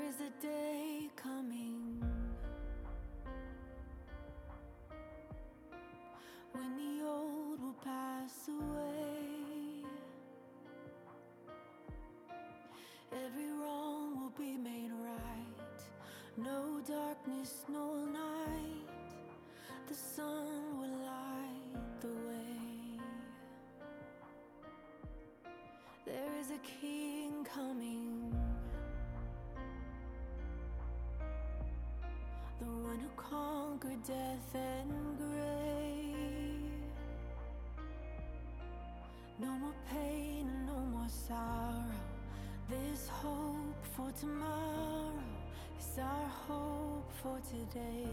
is a day coming when the old will pass away. Every wrong will be made right. No darkness, no night. The sun will light the way. There is a king coming, the one who conquered death and grave. No more pain and no more sorrow. This hope for tomorrow is our hope for today.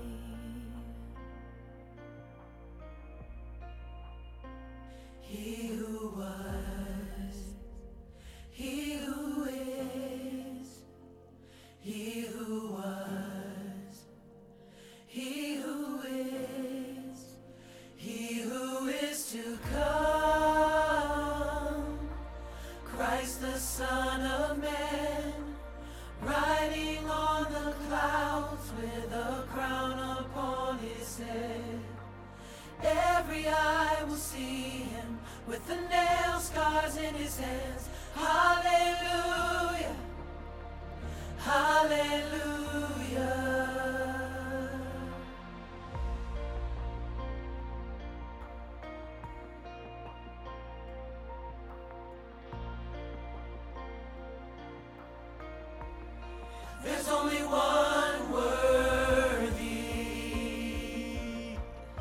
He who was, he who is, he who was, he who is, he who is to come, Christ the Son of Man, riding on the clouds with a crown upon his head. Every eye will see him with the nail scars in his hands. Hallelujah, hallelujah. There's only one worthy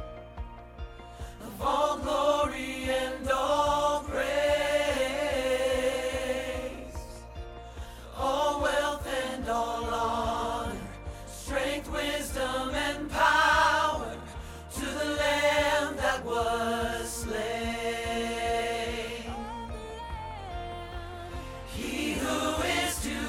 of all glory and all praise, all wealth and all honor, strength, wisdom, and power to the Lamb that was slain. He who is to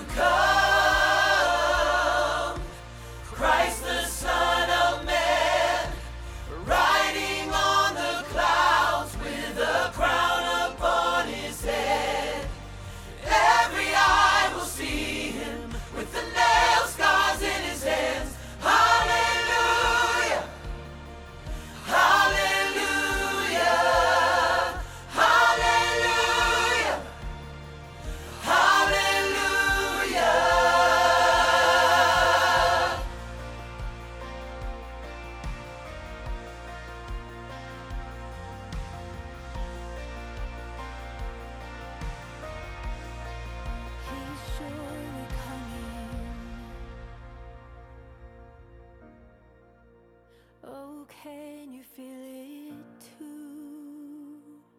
come, Christ the Son of Man, riding on the clouds with a crown upon his head. Every eye will see him with the nail scars in his hands. Hallelujah, hallelujah, hallelujah, hallelujah. He's surely coming. Oh, can you feel it too?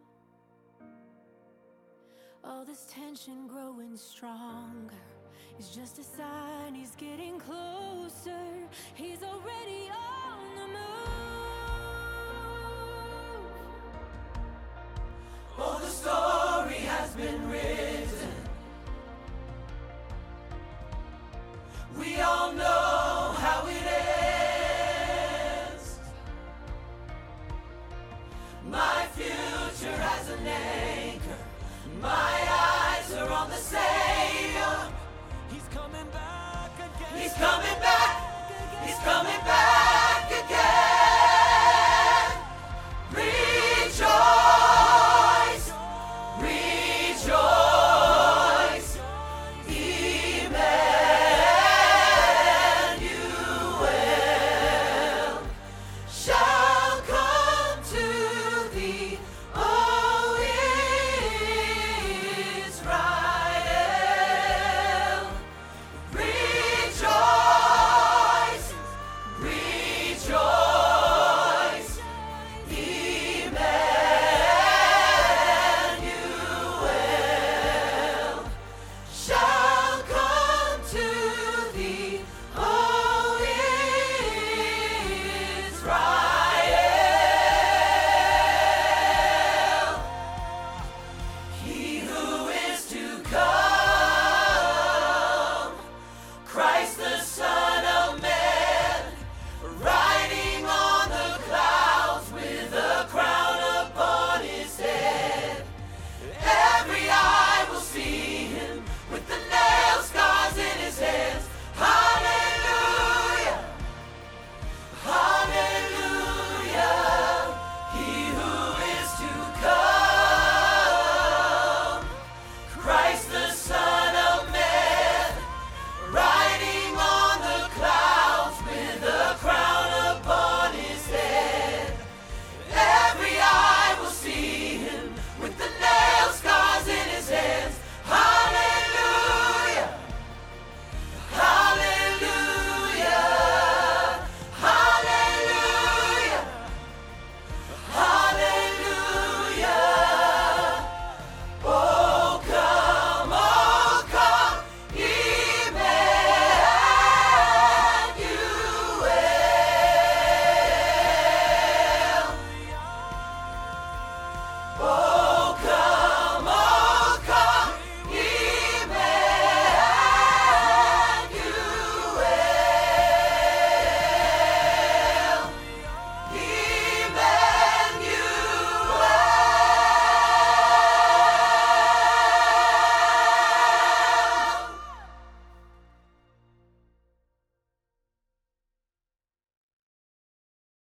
All this tension growing stronger is just a sign he's getting closer. He's already on the move. Oh, the story has been written.